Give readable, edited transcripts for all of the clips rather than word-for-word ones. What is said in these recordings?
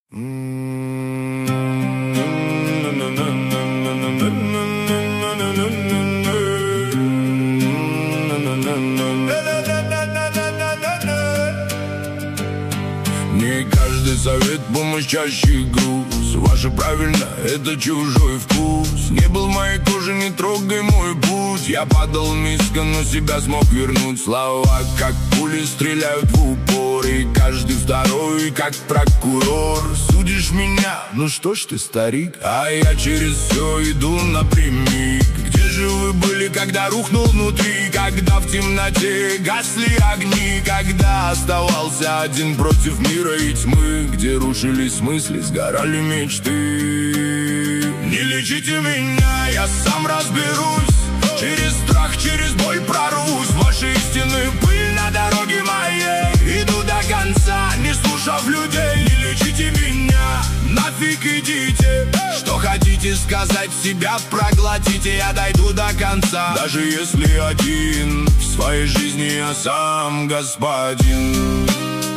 Не каждый совет помощащий груз. Ваше правильно, это чужой вкус. Не был в моей коже, не трогай мой путь. Я падал низко, но себя смог вернуть. Слова, как пули, стреляют в упор. И каждый второй, как прокурор. Судишь меня? Ну что ж ты, старик? А я через все иду напрямик. Где же вы были, когда рухнул внутри? Когда в темноте гасли огни? Когда оставался один против мира и тьмы? Где рушились мысли, сгорали мечты? Не лечите меня, я сам разберусь. Через страх, через боль прорвусь. Ваши истины пыль на дороге моей. Иду до конца, не слушав людей. Не лечите меня, нафиг идите. Что хотите сказать, себя проглотите. Я дойду до конца, даже если один. В своей жизни я сам господин.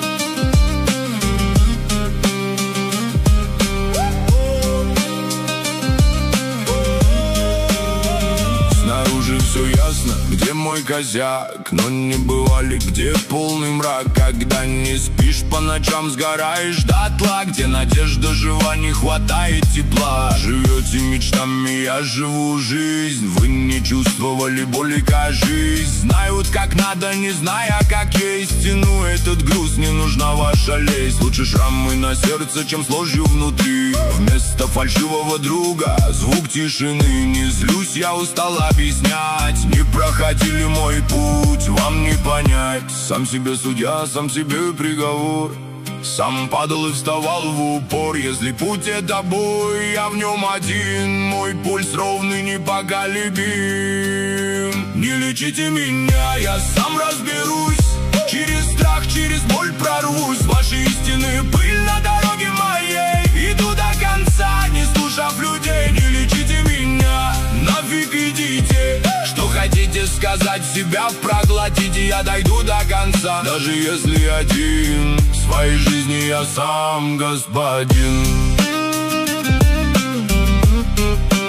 Все ясно, где мой козяк, но не бывали, где полный мрак. Когда не спишь по ночам, сгораешь дотла. Где надежда жива, не хватает тепла. Живете мечтами, я живу жизнь. Вы не чувствовали боли, кажись. Знают, как надо, не зная, как есть. Тяну этот груз, не нужна ваша лесть. Лучше шрамы на сердце, чем с ложью внутри. Вместо фальшивого друга звук тишины. Не злюсь, я устал объяснять. Не проходили мой путь, вам не понять. Сам себе судья, сам себе приговор. Сам падал и вставал в упор. Если путь это бой, я в нем один. Мой пульс ровный, непоколебим. Не лечите меня, я сам разберусь. Через страх, через боль прорвусь. Ваши истины пыль на дороге моей. Иду до конца, не слушав людей. Не лечите меня, нафиг идите. Что хотите сказать, себя проглотите. Я дойду до конца, даже если один. В своей жизни я сам господин.